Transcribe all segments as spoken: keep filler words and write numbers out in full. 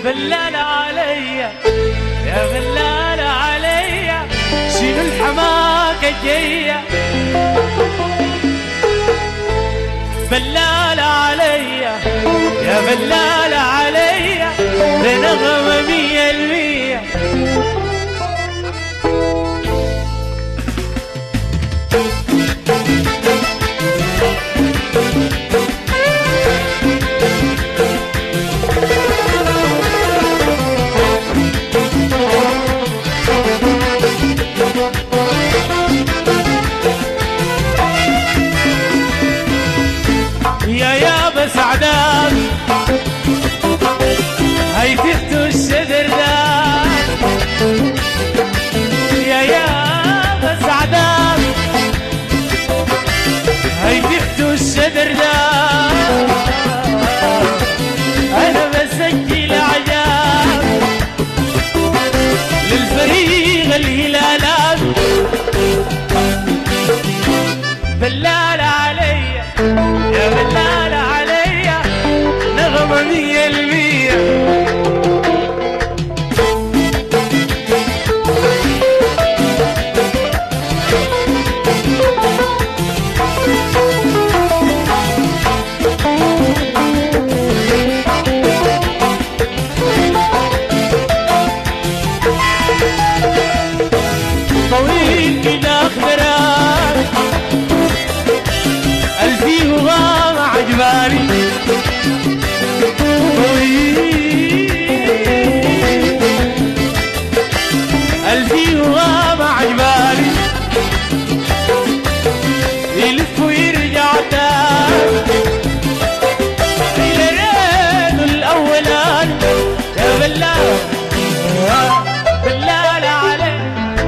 بلال عليا يا بلال عليا شيلوا الحماقة جاية بلال عليا يا بلال عليا بنغمة مية المية يا يابا سعدان هاي تحتو الشدر دان يا يابا سعدان هاي تحتو الشدر دان انا بسجل عجاب للفريق الهلالات بلال عليا يا بلال عليا نغمة مية المية طويل كده اخضرات الفيه غام عجباني الفيه غام عجباني يلف ويرجع تاني إلى رينه الأولاني يا بلال بلال عليك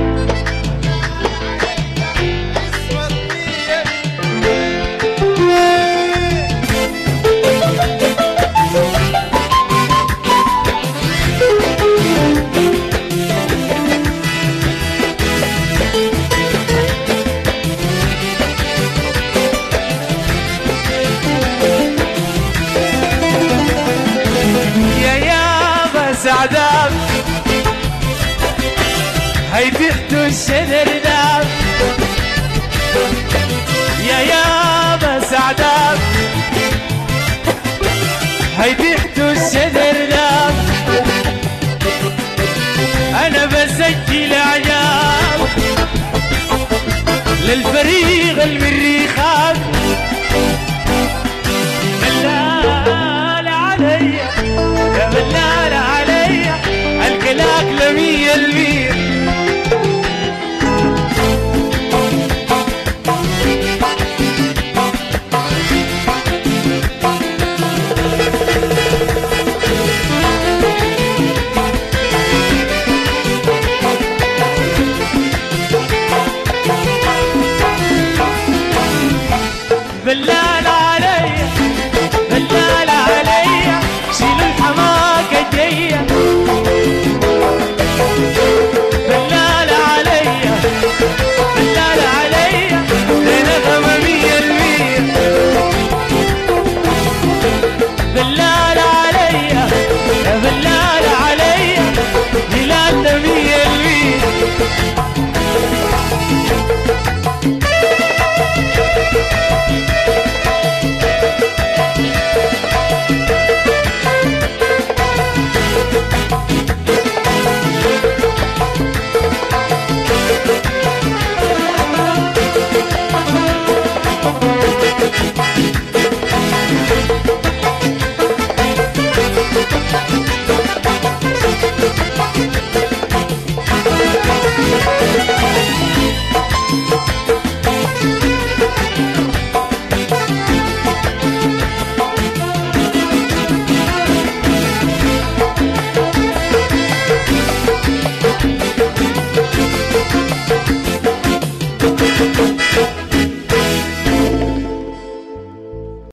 سعدان هاي تحتو الشدر دام يا يابا سعدان هاي تحتو الشدر دام انا بسجل عجاب للفريق المريخات بلال عليا يا بلال عليا الكلاك لمية المية بلال عليا بلال عليا شيلوا الحماقة جاية بلال عليا بلال عليا نغمة مية المية بلال عليا يا بلال عليا هلالنا مية المية